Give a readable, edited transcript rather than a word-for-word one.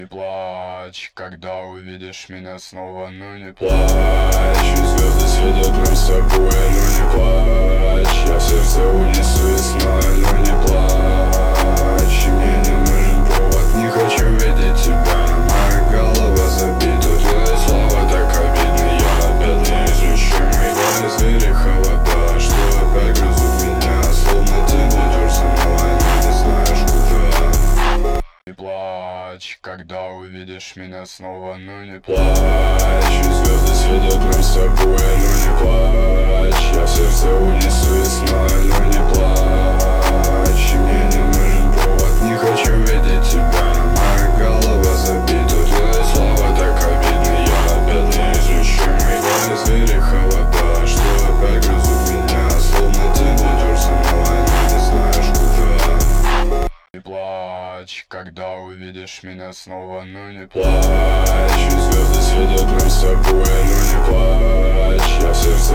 Не плачь, когда увидишь меня снова, ну не плачь. Звезды светят нам с тобой, ну не плачь. Я в сердце унесу весной, ну не плачь. Мне не нужен повод, не хочу видеть тебя. Моя голова забита, твои слова так обидны. Я опять неизлечимый, твои звери холода, что опять грызут меня, словно ты идешь со мной, но не знаешь куда. Не плачь, когда увидишь меня снова, ну не плачь. Звезды светят нам с тобой, ну не плачь. Я в сердце унесу весной, ну не плачь. Мне не нужен повод, не хочу видеть тебя. Моя голова забита, твои слова так обидны. Я опять неизлечимый, твои звери холода, что опять грызут меня, словно ты идешь со мной, но не знаешь куда. Не плачь, когда увидишь меня снова, ну не плачь. Звезды светят нам с тобой, ну не плачь. Я в сердце